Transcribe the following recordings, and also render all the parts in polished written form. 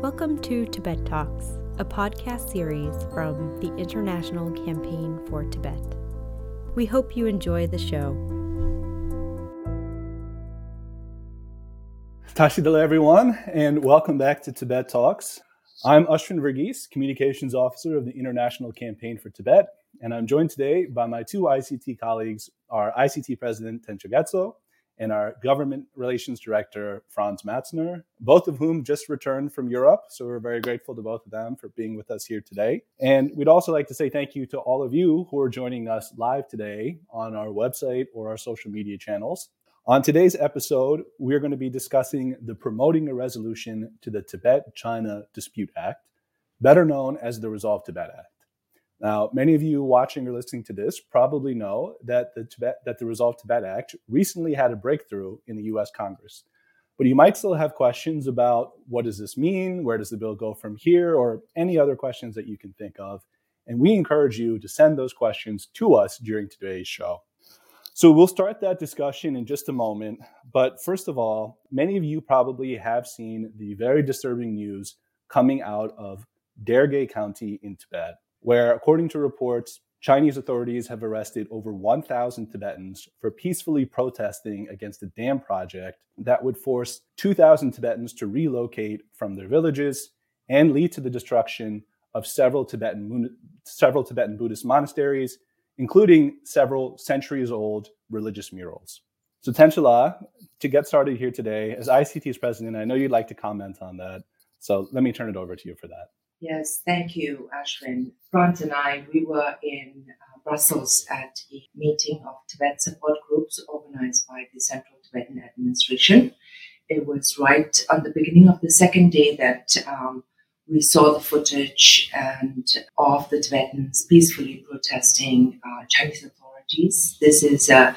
Welcome to Tibet Talks, a podcast series from the International Campaign for Tibet. We hope you enjoy the show. Tashidala, everyone, and welcome back to Tibet Talks. I'm Ashwin Verghese, Communications Officer of the International Campaign for Tibet, and I'm joined today by my two ICT colleagues, our ICT President, Tencho Getzo, and our Government Relations Director, Franz Matzner, both of whom just returned from Europe. So we're very grateful to both of them for being with us here today. And we'd also like to say thank you to all of you who are joining us live today on our website or our social media channels. On today's episode, we're going to be discussing the Promoting a Resolution to the Tibet-China Dispute Act, better known as the Resolve Tibet Act. Now, many of you watching or listening to this probably know that the Resolve Tibet Act recently had a breakthrough in the U.S. Congress. But you might still have questions about what does this mean, where does the bill go from here, or any other questions that you can think of. And we encourage you to send those questions to us during today's show. So we'll start that discussion in just a moment. But first of all, many of you probably have seen the very disturbing news coming out of Derge County in Tibet, where, according to reports, Chinese authorities have arrested over 1,000 Tibetans for peacefully protesting against a dam project that would force 2,000 Tibetans to relocate from their villages and lead to the destruction of several Tibetan Buddhist monasteries, including several centuries-old religious murals. So Tencho, to get started here today, as ICT's president, I know you'd like to comment on that. So let me turn it over to you for that. Yes, thank you, Ashwin. Franz and I, we were in Brussels at a meeting of Tibet support groups organized by the Central Tibetan Administration. It was right on the beginning of the second day that we saw the footage of the Tibetans peacefully protesting Chinese authorities. This is a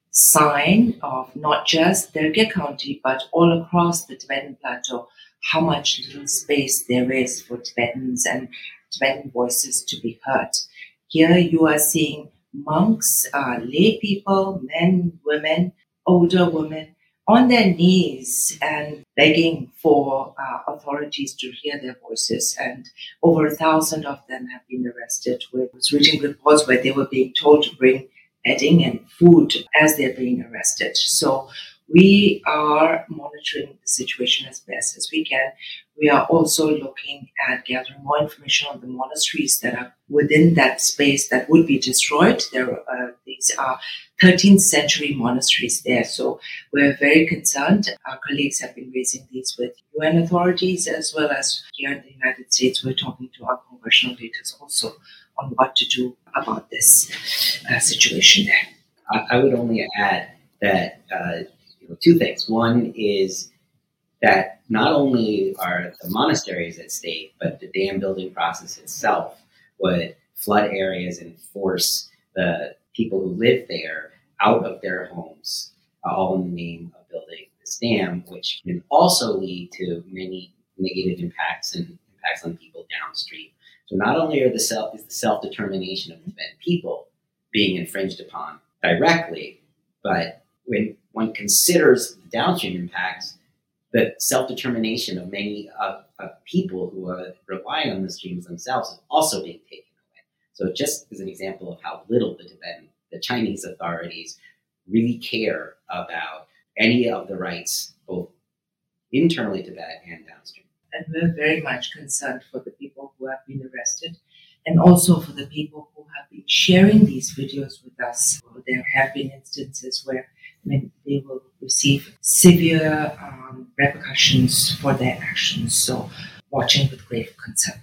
sign of not just Derge County, but all across the Tibetan plateau, how much little space there is for Tibetans and Tibetan voices to be heard. Here you are seeing monks, lay people, men, women, older women, on their knees and begging for authorities to hear their voices. And over 1,000 of them have been arrested. I was reading reports where they were being told to bring bedding and food as they're being arrested. So we are monitoring the situation as best as we can. We are also looking at gathering more information on the monasteries that are within that space that would be destroyed. These are 13th century monasteries there. So we're very concerned. Our colleagues have been raising these with UN authorities as well as here in the United States. We're talking to our congressional leaders also on what to do about this situation there. I would only add that two things. One is that not only are the monasteries at stake, but the dam building process itself would flood areas and force the people who live there out of their homes, all in the name of building this dam, which can also lead to many negative impacts on people downstream. So not only is the self-determination of the Tibetan people being infringed upon directly, but when one considers the downstream impacts, the self-determination of many of people who are relying on the streams themselves is also being taken away. So just as an example of how little the Chinese authorities really care about any of the rights, both internally to Tibet and downstream. And we're very much concerned for the people who have been arrested and also for the people who have been sharing these videos with us. There have been instances where they will receive severe repercussions for their actions. So watching with grave concern.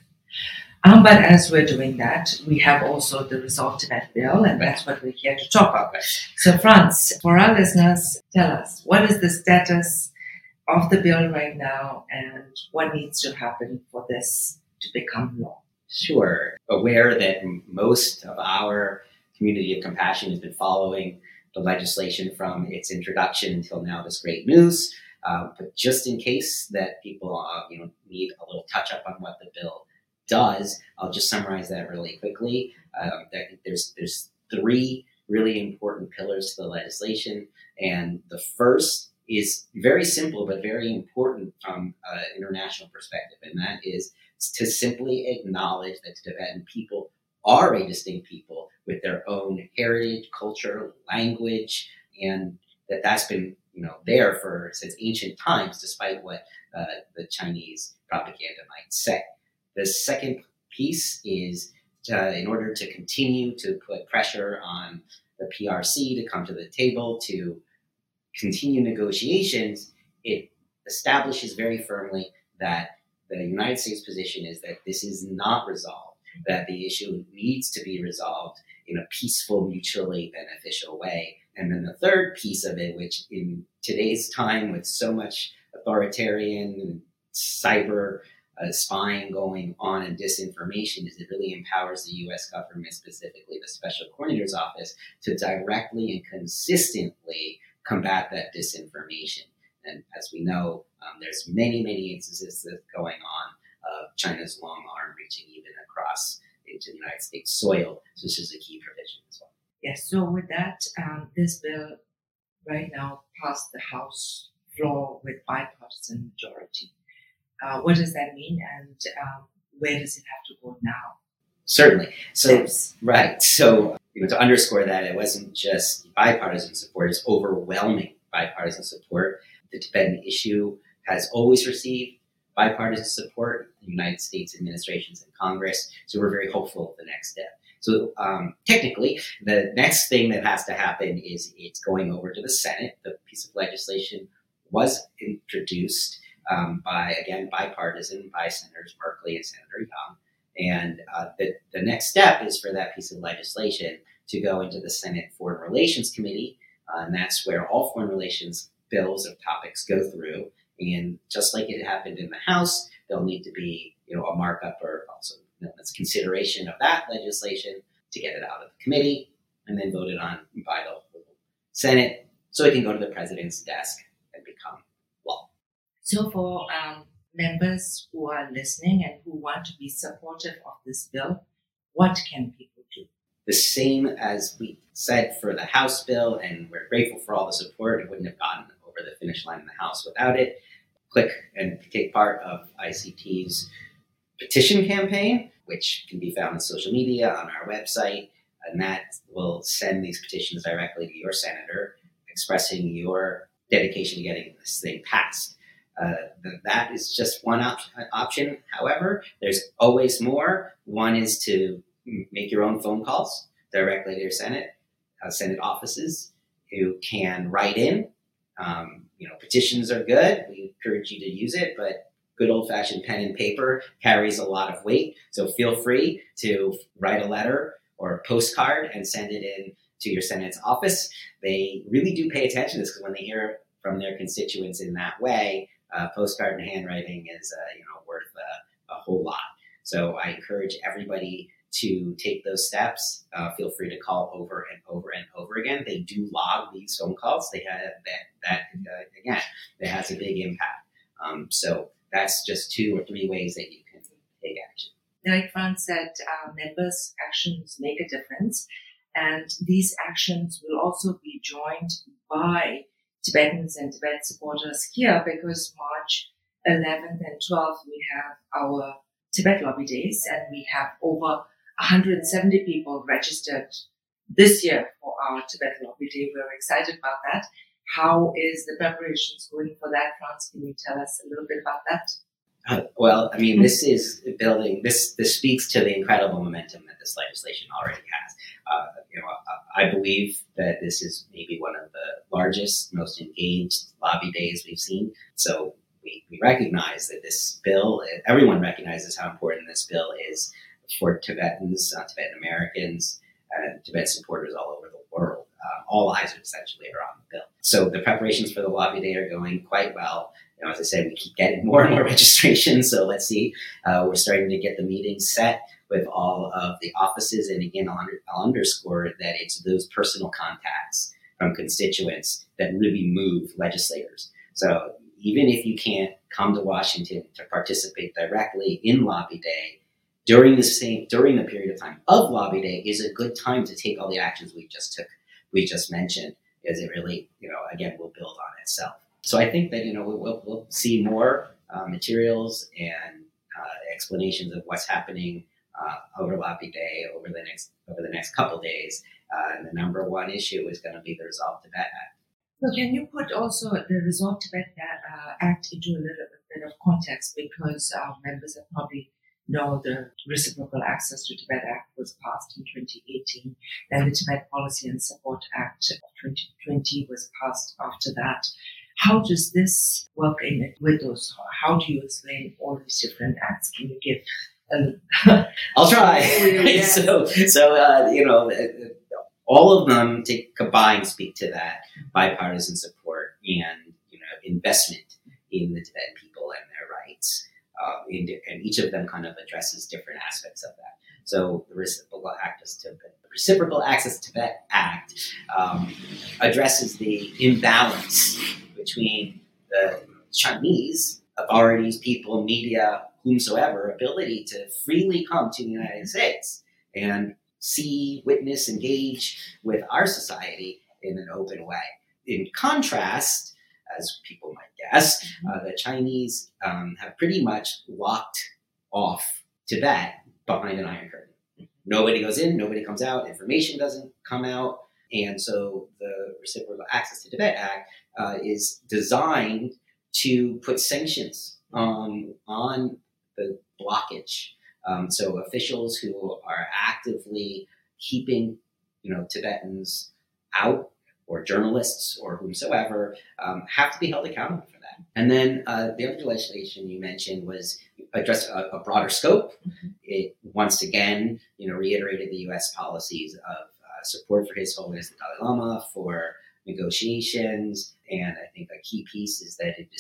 But as we're doing that, we have also the Resolve Tibet bill, and that's what we're here to talk about. So Franz, for our listeners, tell us, what is the status of the bill right now and what needs to happen for this to become law? Sure. Aware that most of our community of compassion has been following the legislation from its introduction until now, this great news. But just in case that people need a little touch up on what the bill does, I'll just summarize that really quickly. I think there's three really important pillars to the legislation, and the first is very simple but very important from an international perspective, and that is to simply acknowledge that Tibetan people are a distinct people with their own heritage, culture, language, and that's been there since ancient times, despite what the Chinese propaganda might say. The second piece is in order to continue to put pressure on the PRC to come to the table to continue negotiations, it establishes very firmly that the United States position is that this is not resolved, that the issue needs to be resolved in a peaceful, mutually beneficial way. And then the third piece of it, which in today's time with so much authoritarian cyber spying going on and disinformation, is it really empowers the U.S. government, specifically the Special Coordinator's Office, to directly and consistently combat that disinformation. And as we know, there's many instances that's going on of China's long arm reaching even across into the United States soil. So this is a key provision as well. Yes, so with that, this bill right now passed the House floor with bipartisan majority. What does that mean, and where does it have to go now? Certainly. So, Yes. right. So, to underscore that, it wasn't just bipartisan support, it's overwhelming bipartisan support. The Tibetan issue has always received bipartisan support in the United States administrations and Congress. So we're very hopeful of the next step. So technically, the next thing that has to happen is it's going over to the Senate. The piece of legislation was introduced by, again, bipartisan, by Senators Merkley and Senator Young. And the next step is for that piece of legislation to go into the Senate Foreign Relations Committee. And that's where all foreign relations bills or topics go through. And just like it happened in the House, there'll need to be, a markup or also consideration of that legislation to get it out of the committee and then voted on by the Senate so it can go to the president's desk and become law. So for members who are listening and who want to be supportive of this bill, what can people do? The same as we said for the House bill, and we're grateful for all the support. It wouldn't have gotten over the finish line in the House without it. Click and take part of ICT's petition campaign, which can be found on social media, on our website, and that will send these petitions directly to your senator, expressing your dedication to getting this thing passed. That is just one option. However, there's always more. One is to make your own phone calls directly to your Senate offices who can write in. Petitions are good. We encourage you to use it, but good old-fashioned pen and paper carries a lot of weight. So feel free to write a letter or a postcard and send it in to your Senate's office. They really do pay attention to this because when they hear from their constituents in that way, postcard and handwriting is worth a whole lot. So I encourage everybody to take those steps. Feel free to call over and over and over again. They do log these phone calls. They have again, that has a big impact. So that's just 2 or 3 ways that you can take action. Like Franz said, members' actions make a difference, and these actions will also be joined by Tibetans and Tibet supporters here, because March 11th and 12th we have our Tibet Lobby Days, and we have over 170 people registered this year for our Tibet Lobby Day. We're excited about that. How is the preparations going for that, Franz? Can you tell us a little bit about that? Well, I mean, this is building. This speaks to the incredible momentum that this legislation already has. I believe that this is maybe one of the largest, most engaged lobby days we've seen. So we recognize that this bill, everyone recognizes how important this bill is for Tibetans, Tibetan Americans, and Tibet supporters all over the world. All eyes essentially are on the bill. So the preparations for the lobby day are going quite well. As I said, we keep getting more and more registrations, so let's see. We're starting to get the meetings set with all of the offices, and again, I'll underscore that it's those personal contacts from constituents that really move legislators. So even if you can't come to Washington to participate directly in Lobby Day, during the period of time of Lobby Day is a good time to take all the actions we just mentioned, because it really, again, will build on itself. So I think that, we'll see more materials and explanations of what's happening over Lobby Day over the next couple days. And the number one issue is going to be the Resolve Tibet Act. So can you put also the Resolve Tibet Act into a little bit of context, because our members have probably know the Reciprocal Access to Tibet Act was passed in 2018. Then the Tibet Policy and Support Act of 2020 was passed after that. How does this work in it with those? How do you explain all these different acts? Can you give I'll try. So all of them combined speak to that bipartisan support and investment in the Tibetan people and their rights. And each of them kind of addresses different aspects of that. So the Reciprocal Access to Tibet Act addresses the imbalance between the Chinese authorities, people, media, whomsoever, ability to freely come to the United States and see, witness, engage with our society in an open way. In contrast, as people might guess, the Chinese have pretty much locked off Tibet behind an iron curtain. Nobody goes in, nobody comes out, information doesn't come out. And so the Reciprocal Access to Tibet Act is designed to put sanctions on the blockage. So officials who are actively keeping, Tibetans out, or journalists or whomsoever, have to be held accountable for that. And then the other legislation you mentioned was addressed a broader scope. Mm-hmm. It once again, reiterated the U.S. policies of support for His Holiness the Dalai Lama for negotiations. And I think a key piece is that it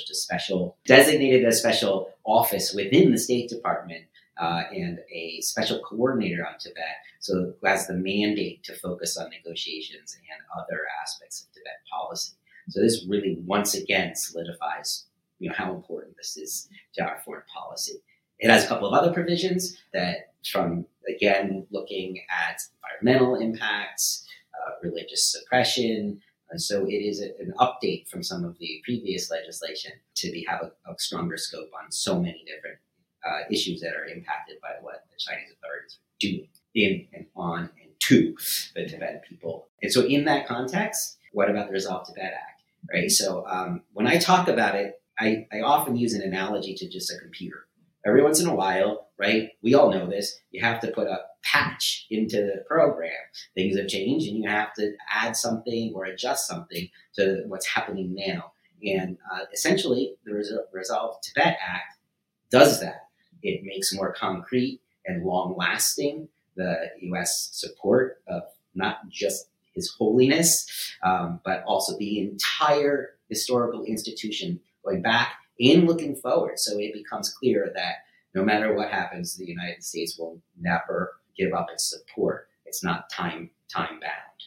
designated a special office within the State Department and a special coordinator on Tibet, so who has the mandate to focus on negotiations and other aspects of Tibet policy. So this really, once again, solidifies, how important this is to our foreign policy. It has a couple of other provisions that, from, again, looking at environmental impacts, religious suppression. So it is an update from some of the previous legislation to have a stronger scope on so many different issues that are impacted by what the Chinese authorities are doing in and on and to the Tibetan people. And so in that context, what about the Resolve Tibet Act, right? So when I talk about it, I often use an analogy to just a computer. Every once in a while, right, we all know this, you have to put a patch into the program. Things have changed and you have to add something or adjust something to what's happening now. And essentially, the Resolve Tibet Act does that. It makes more concrete and long-lasting the U.S. support of not just His Holiness, but also the entire historical institution going back and looking forward. So it becomes clear that no matter what happens, the United States will never give up its support. It's not time bound.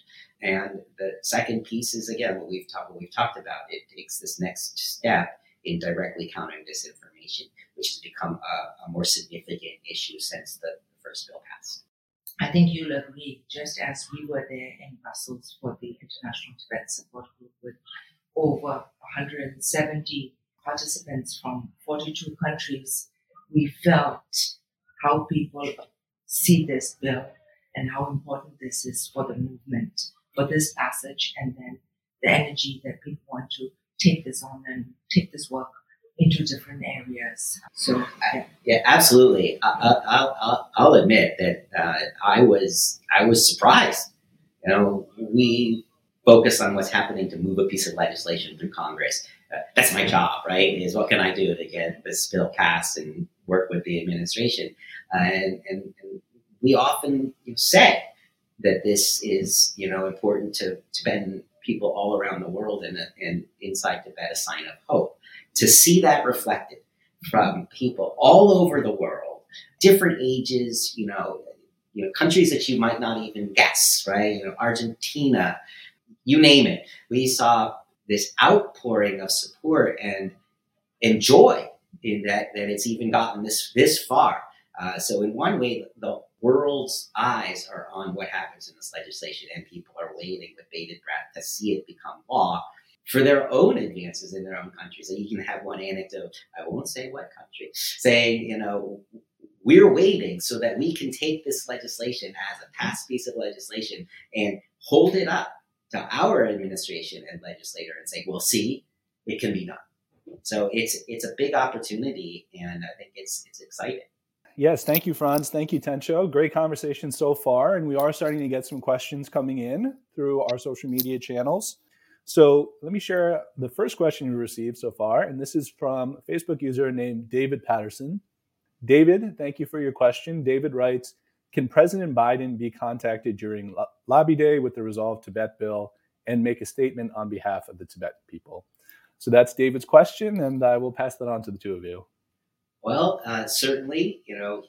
And the second piece is, again, what we've talked about. It takes this next step in directly countering disinformation, which has become a more significant issue since the first bill passed. I think you'll agree, just as we were there in Brussels for the International Tibet Support Group with over 170 participants from 42 countries, we felt how people see this bill and how important this is for the movement, for this passage, and then the energy that people want to take this on and take this work into different areas. So yeah, absolutely. I'll admit that I was surprised. We focus on what's happening to move a piece of legislation through Congress. That's my job, right? Is what can I do to get this bill passed and work with the administration? And we often say that this is, important to Tibetan people all around the world and inside Tibet, a sign of hope. To see that reflected from people all over the world, different ages, countries that you might not even guess, right? Argentina, you name it. We saw this outpouring of support and joy in that it's even gotten this far. So in one way, the world's eyes are on what happens in this legislation, and people are waiting with bated breath to see it become law. for their own advances in their own countries. So you can have one anecdote, I won't say what country, saying, we're waiting so that we can take this legislation as a passed piece of legislation and hold it up to our administration and legislator and say, well, see, it can be done. So it's a big opportunity, and I think it's exciting. Yes, thank you, Franz. Thank you, Tencho. Great conversation so far, and we are starting to get some questions coming in through our social media channels. So let me share the first question we received so far, and this is from a Facebook user named David Patterson. David, thank you for your question. David writes, can President Biden be contacted during Lobby Day with the Resolve Tibet bill and make a statement on behalf of the Tibetan people? So that's David's question, and I will pass that on to the two of you. Well, certainly,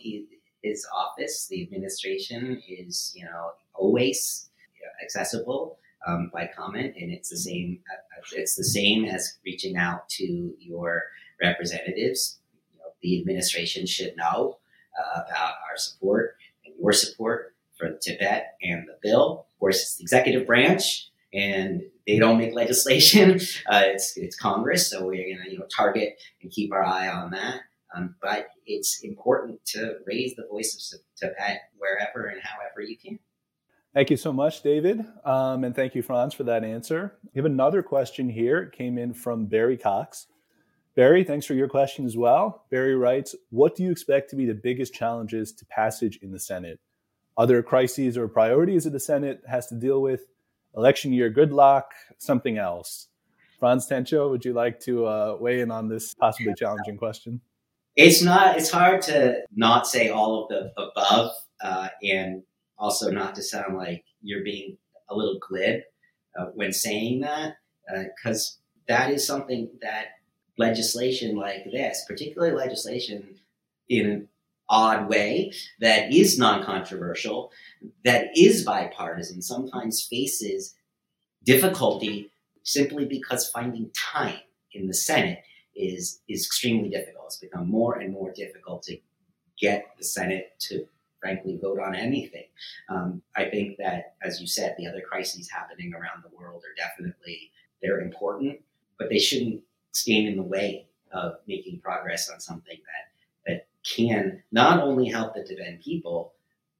his office, the administration is, always accessible by comment, and it's the same. It's the same as reaching out to your representatives. The administration should know about our support and your support for Tibet and the bill. Of course, it's the executive branch, and they don't make legislation. It's Congress, so we're going to target and keep our eye on that. But it's important to raise the voice of Tibet wherever and however you can. Thank you so much, David. And thank you, Franz, for that answer. We have another question here. It came in from Barry Cox. Barry, thanks for your question as well. Barry writes, what do you expect to be the biggest challenges to passage in the Senate? Other crises or priorities that the Senate has to deal with? Election year gridlock, something else? Franz, Tencho, would you like to weigh in on this possibly challenging question? It's hard to not say all of the above and also not to sound like you're being a little glib when saying that, because that is something that legislation like this, particularly legislation in an odd way that is non-controversial, that is bipartisan, sometimes faces difficulty simply because finding time in the Senate is extremely difficult. It's become more and more difficult to get the Senate to frankly vote on anything. I think that, as you said, the other crises happening around the world are they're important, but they shouldn't stand in the way of making progress on something that can not only help the Tibetan people,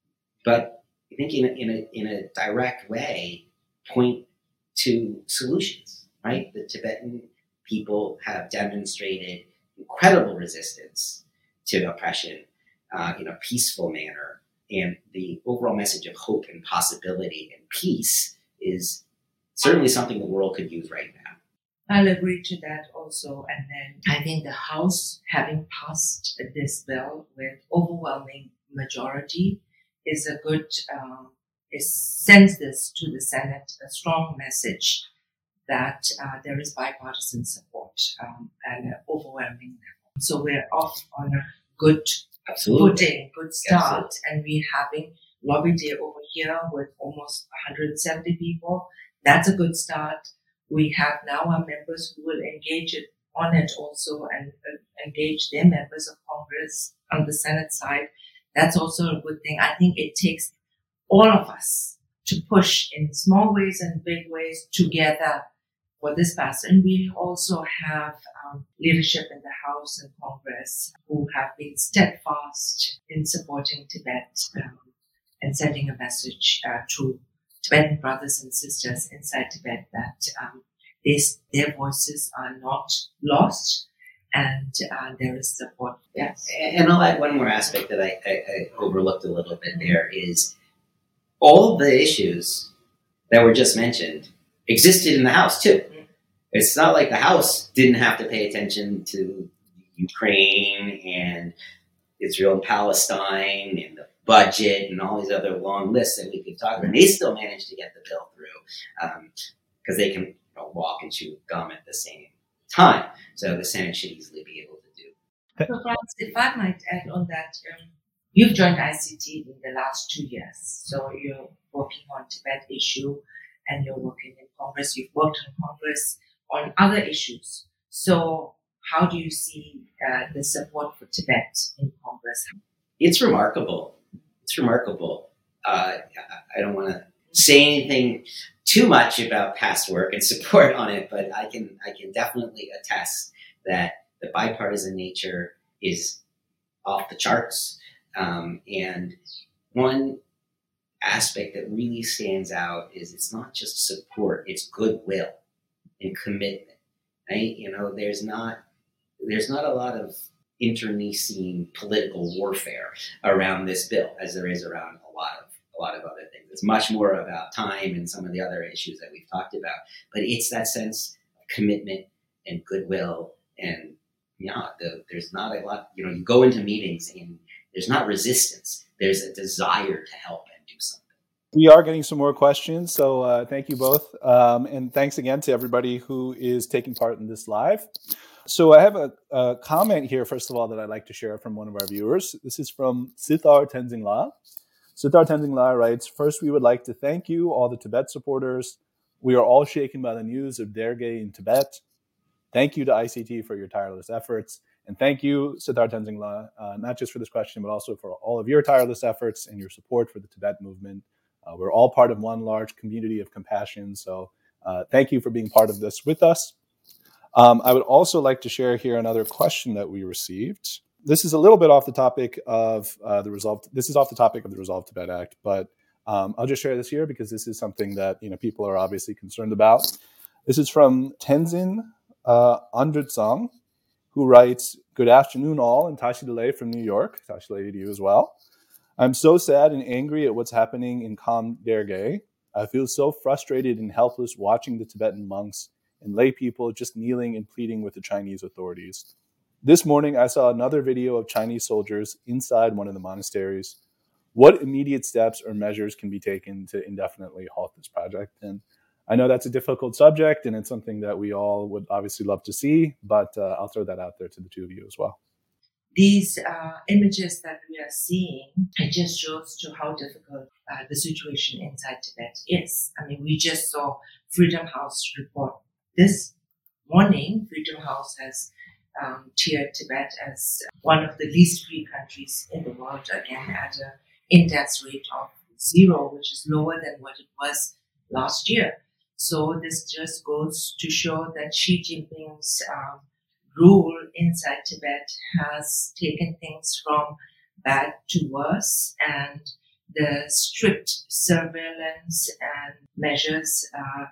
but I think in a direct way point to solutions, right? The Tibetan people have demonstrated incredible resistance to oppression in a peaceful manner. And the overall message of hope and possibility and peace is certainly something the world could use right now. I'll agree to that also. And then I think the House, having passed this bill with overwhelming majority, is a good, sends this to the Senate, a strong message that there is bipartisan support and an overwhelming level. So we're off on a good footing, good start. Absolutely. And we're having Lobby Day over here with almost 170 people. That's a good start. We have now our members who will engage on it also and engage their members of Congress on the Senate side. That's also a good thing. I think it takes all of us to push in small ways and big ways together for this pass. And we also have leadership in the House and Congress who have been steadfast in supporting Tibet and sending a message to Tibetan brothers and sisters inside Tibet that their voices are not lost and there is support. Yes. And I'll add one more aspect that I overlooked a little bit there is all of the issues that were just mentioned existed in the House too. It's not like the House didn't have to pay attention to Ukraine and Israel and Palestine and the budget and all these other long lists that we could talk about. And they still managed to get the bill through because they can walk and chew gum at the same time. So the Senate should easily be able to do. So, Franz, if I might add on that, you've joined ICT in the last 2 years. So you're working on Tibet issue and you're working in Congress. You've worked in Congress on other issues. So how do you see the support for Tibet in Congress? It's remarkable. It's remarkable. I don't want to say anything too much about past work and support on it, but I can definitely attest that the bipartisan nature is off the charts. And one aspect that really stands out is it's not just support, it's goodwill and commitment. Right? There's not a lot of internecine political warfare around this bill as there is around a lot of other things. It's much more about time and some of the other issues that we've talked about. But it's that sense of commitment and goodwill, and there's not a lot. You go into meetings and there's not resistance. There's a desire to help and do something. We are getting some more questions, so thank you both. And thanks again to everybody who is taking part in this live. So I have a comment here, first of all, that I'd like to share from one of our viewers. This is from Sithar Tenzingla. Sithar Tenzingla writes, "First, we would like to thank you, all the Tibet supporters. We are all shaken by the news of Derge in Tibet. Thank you to ICT for your tireless efforts. And thank you, Sithar Tenzingla, not just for this question, but also for all of your tireless efforts and your support for the Tibet movement. We're all part of one large community of compassion. So thank you for being part of this with us." I would also like to share here another question that we received. This is a little bit off the topic of the Resolve Tibet Act, but I'll just share this here because this is something that people are obviously concerned about. This is from Tenzin Andritsong, who writes, "Good afternoon all, and Tashidale from New York." Tashidale to you as well. "I'm so sad and angry at what's happening in Kham Derge. I feel so frustrated and helpless watching the Tibetan monks and lay people just kneeling and pleading with the Chinese authorities. This morning, I saw another video of Chinese soldiers inside one of the monasteries. What immediate steps or measures can be taken to indefinitely halt this project?" And I know that's a difficult subject, and it's something that we all would obviously love to see, but I'll throw that out there to the two of you as well. These images that we are seeing, it just shows to how difficult the situation inside Tibet is. I mean, we just saw Freedom House report this morning. Freedom House has tiered Tibet as one of the least free countries in the world, again at an index rate of 0, which is lower than what it was last year. So this just goes to show that Xi Jinping's rule inside Tibet has taken things from bad to worse, and the strict surveillance and measures,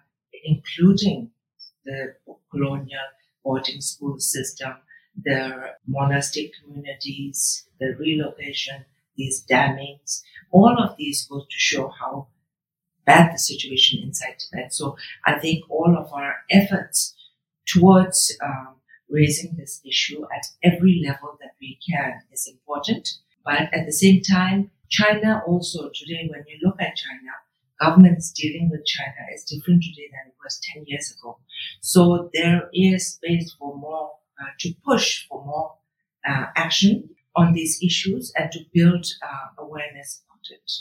including the colonial boarding school system, the monastic communities, the relocation, these dammings, all of these go to show how bad the situation inside Tibet. So I think all of our efforts towards raising this issue at every level that we can is important. But at the same time, China also today, when you look at China, governments dealing with China is different today than it was 10 years ago. So there is space for more, to push for more action on these issues and to build awareness about it.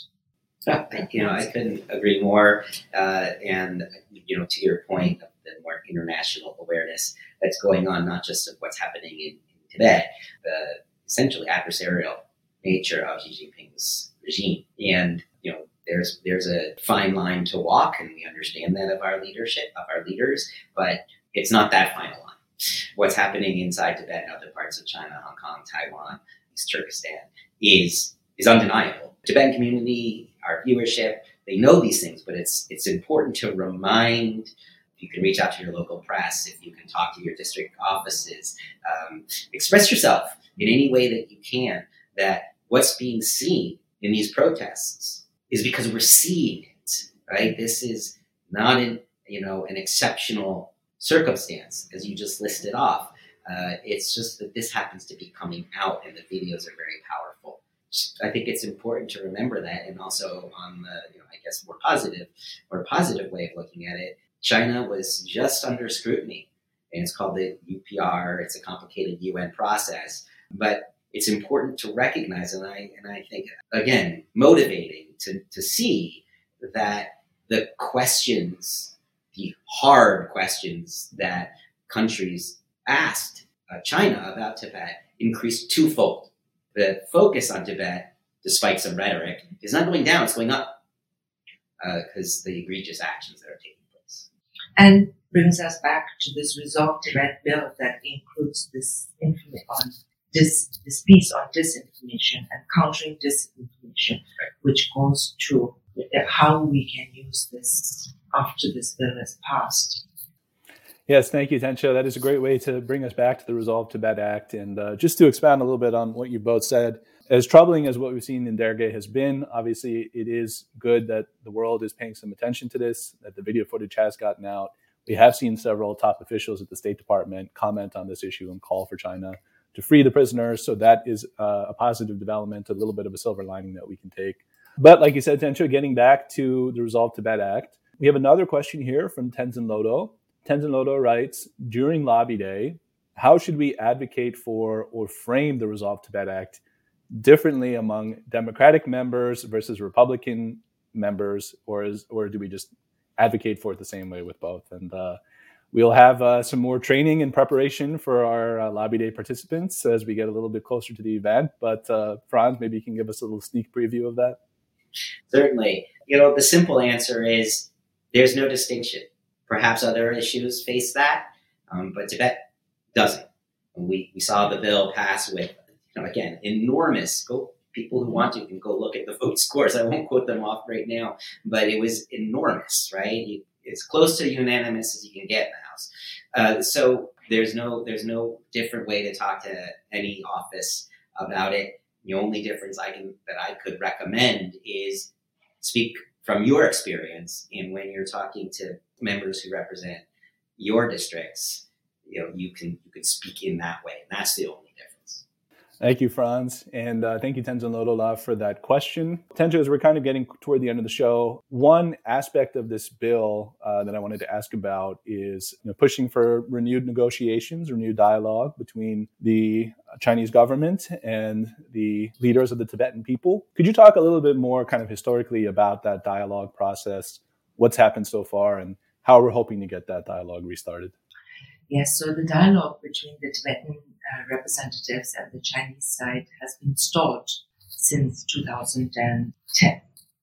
I couldn't agree more. And to your point of the more international awareness that's going on, not just of what's happening in Tibet, the essentially adversarial nature of Xi Jinping's regime. And, there's a fine line to walk, and we understand that of our leadership, of our leaders, but it's not that fine line. What's happening inside Tibet and other parts of China, Hong Kong, Taiwan, East Turkestan is undeniable. Tibetan community, our viewership, they know these things, but it's important to remind. If you can reach out to your local press, if you can talk to your district offices, express yourself in any way that you can, that what's being seen in these protests is because we're seeing it, right? This is not an exceptional circumstance, as you just listed off. It's just that this happens to be coming out, and the videos are very powerful. I think it's important to remember that, and also on the, more positive way of looking at it, China was just under scrutiny, and it's called the UPR. It's a complicated UN process, but it's important to recognize, and I think, again, motivating to see that the questions, the hard questions that countries asked China about Tibet increased twofold. The focus on Tibet, despite some rhetoric, is not going down, it's going up. because the egregious actions that are taking place. And brings us back to this Resolve Tibet bill that includes this piece on disinformation and countering disinformation, which goes to how we can use this after this bill is passed. Yes, thank you, Tencho. That is a great way to bring us back to the Resolve Tibet Act. And just to expand a little bit on what you both said, as troubling as what we've seen in Derge has been, obviously it is good that the world is paying some attention to this, that the video footage has gotten out. We have seen several top officials at the State Department comment on this issue and call for China to free the prisoners. So that is a positive development, a little bit of a silver lining that we can take. But like you said, Tencho, getting back to the Resolve Tibet Act, we have another question here from Tenzin Lodo. Tenzin Lodo writes, during Lobby Day, how should we advocate for or frame the Resolve Tibet Act differently among Democratic members versus Republican members, or do we just advocate for it the same way with both? And we'll have some more training and preparation for our Lobby Day participants as we get a little bit closer to the event. But Franz, maybe you can give us a little sneak preview of that. Certainly. The simple answer is there's no distinction. Perhaps other issues face that, but Tibet doesn't. We saw the bill pass with, again, enormous. People who want to can go look at the vote scores. I won't quote them off right now, but it was enormous, right? It's close to unanimous as you can get in the House. So there's no different way to talk to any office about it. The only difference that I could recommend is speak from your experience, and when you're talking to members who represent your districts, you can speak in that way, and that's the only difference. Thank you, Franz, and thank you, Tenzin Lodo, for that question. Tencho, as we're kind of getting toward the end of the show, one aspect of this bill that I wanted to ask about is pushing for renewed negotiations, renewed dialogue between the Chinese government and the leaders of the Tibetan people. Could you talk a little bit more kind of historically about that dialogue process, what's happened so far, and how we're hoping to get that dialogue restarted? Yes, so the dialogue between the Tibetan representatives and the Chinese side has been stalled since 2010.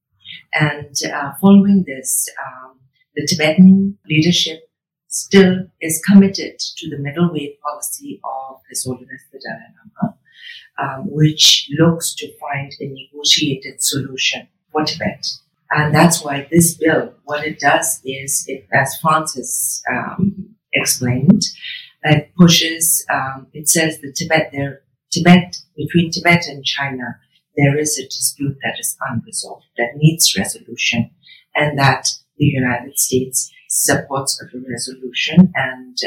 And following this, the Tibetan leadership still is committed to the middle way policy of His Holiness the Dalai Lama, which looks to find a negotiated solution for Tibet. And that's why this bill, what it does is, as Francis explained, it pushes, it says that between Tibet and China, there is a dispute that is unresolved, that needs resolution, and that the United States supports a resolution and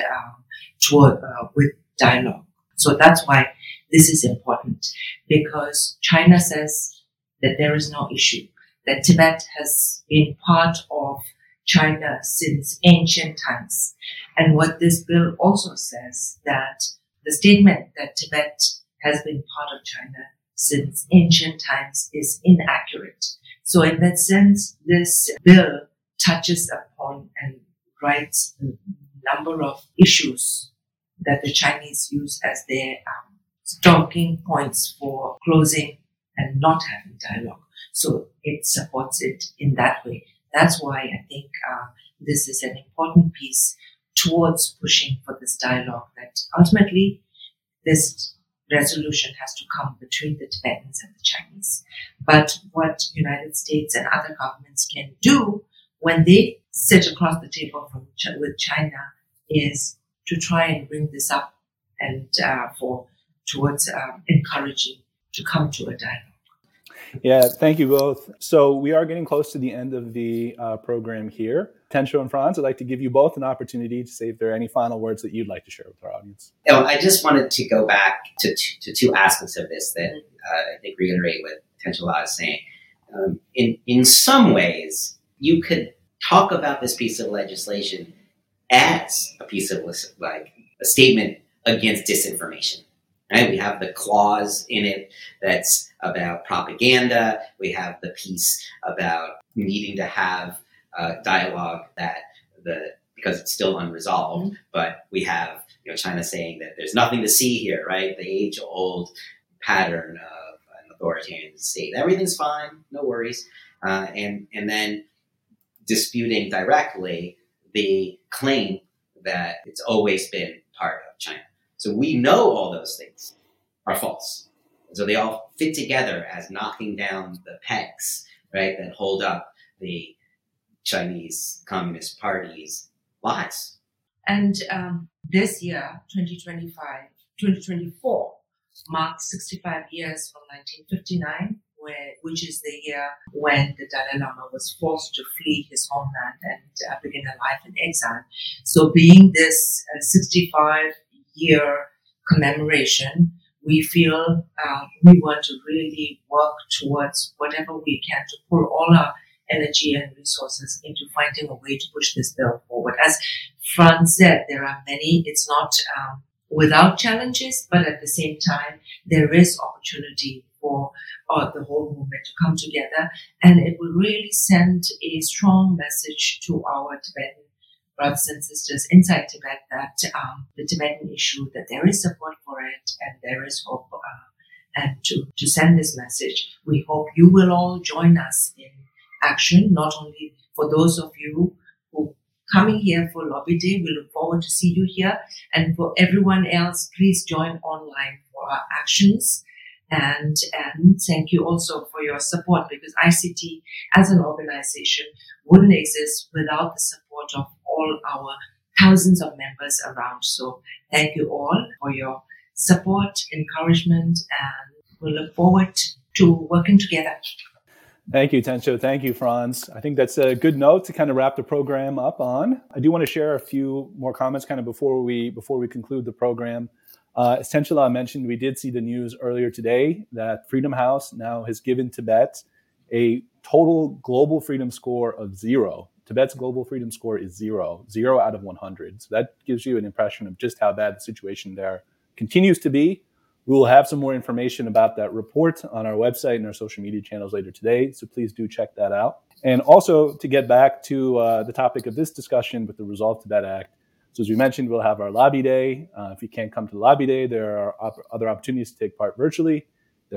with dialogue. So that's why this is important, because China says that there is no issue, that Tibet has been part of China since ancient times. And what this bill also says, that the statement that Tibet has been part of China since ancient times is inaccurate. So in that sense, this bill touches upon and writes a number of issues that the Chinese use as their talking points for closing and not having dialogue. So it supports it in that way. That's why I think this is an important piece towards pushing for this dialogue, that ultimately this resolution has to come between the Tibetans and the Chinese. But what United States and other governments can do when they sit across the table with China is to try and bring this up and towards encouraging to come to a dialogue. Yeah, thank you both. So we are getting close to the end of the program here. Tencho and Franz, I'd like to give you both an opportunity to say if there are any final words that you'd like to share with our audience. I just wanted to go back to two aspects of this that I think reiterate what Tencho is saying. In some ways, you could talk about this piece of legislation as a piece of like a statement against disinformation. Right? We have the clause in it that's about propaganda. We have the piece about needing to have dialogue because it's still unresolved. But we have China saying that there's nothing to see here, right? The age-old pattern of an authoritarian state. Everything's fine, no worries. And then disputing directly the claim that it's always been part of China. So we know all those things are false. So they all fit together as knocking down the pegs, right, that hold up the Chinese Communist Party's lies. And this year, 2024, marks 65 years from 1959, which is the year when the Dalai Lama was forced to flee his homeland and begin a life in exile. So being this 65-year commemoration, we feel we want to really work towards whatever we can to pull all our energy and resources into finding a way to push this bill forward. As Franz said, there are many. It's not without challenges, but at the same time, there is opportunity for the whole movement to come together, and it will really send a strong message to our Tibetan brothers and sisters inside Tibet that the Tibetan issue, that there is support for it and there is hope. And to send this message, we hope you will all join us in action, not only for those of you who coming here for Lobby Day. We look forward to see you here. And for everyone else, please join online for our actions. And thank you also for your support, because ICT as an organization wouldn't exist without the support of all our thousands of members around. So thank you all for your support, encouragement, and we look forward to working together. Thank you, Tensho. Thank you, Franz. I think that's a good note to kind of wrap the program up on. I do want to share a few more comments kind of before we conclude the program. As Tensho mentioned, we did see the news earlier today that Freedom House now has given Tibet a total global freedom score of 0. Tibet's global freedom score is 0 out of 100. So that gives you an impression of just how bad the situation there continues to be. We will have some more information about that report on our website and our social media channels later today, so please do check that out. And also, to get back to the topic of this discussion with the Resolve Tibet Act, so as we mentioned, we'll have our Lobby Day. If you can't come to the Lobby Day, there are other opportunities to take part virtually. We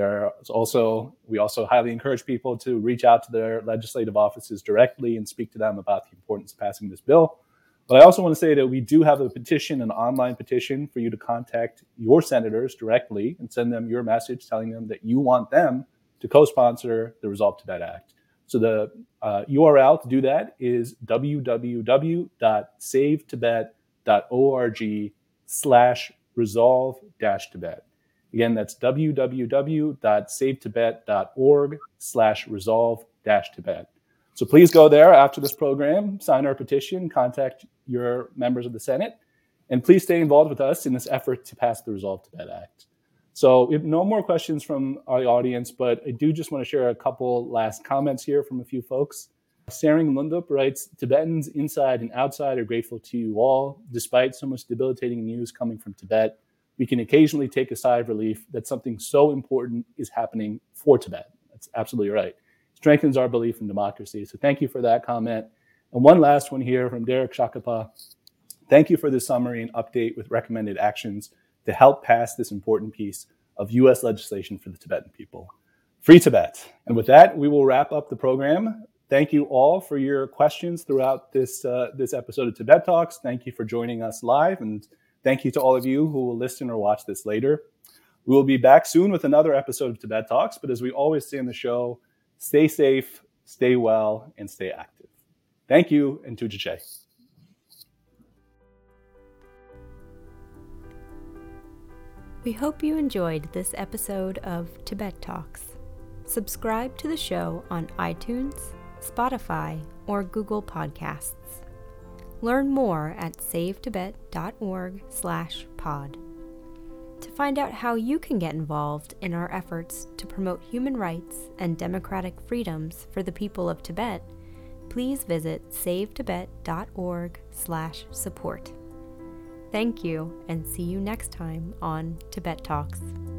also highly encourage people to reach out to their legislative offices directly and speak to them about the importance of passing this bill. But I also want to say that we do have a petition, an online petition, for you to contact your senators directly and send them your message telling them that you want them to co-sponsor the Resolve Tibet Act. So the URL to do that is www.savetibet.org/resolve-Tibet. Again, that's www.savetibet.org/resolve-Tibet. So please go there after this program, sign our petition, contact your members of the Senate, and please stay involved with us in this effort to pass the Resolve Tibet Act. So we have no more questions from our audience, but I do just want to share a couple last comments here from a few folks. Saring Lundup writes, Tibetans inside and outside are grateful to you all. Despite so much debilitating news coming from Tibet, we can occasionally take a sigh of relief that something so important is happening for Tibet. That's absolutely right. Strengthens our belief in democracy. So thank you for that comment. And one last one here from Derek Shakapa. Thank you for this summary and update with recommended actions to help pass this important piece of U.S. legislation for the Tibetan people. Free Tibet. And with that, we will wrap up the program. Thank you all for your questions throughout this episode of Tibet Talks. Thank you for joining us live. And thank you to all of you who will listen or watch this later. We will be back soon with another episode of Tibet Talks. But as we always say in the show, stay safe, stay well, and stay active. Thank you, and Tujiche. We hope you enjoyed this episode of Tibet Talks. Subscribe to the show on iTunes, Spotify, or Google Podcasts. Learn more at savetibet.org/pod. To find out how you can get involved in our efforts to promote human rights and democratic freedoms for the people of Tibet, please visit savetibet.org/support. Thank you, and see you next time on Tibet Talks.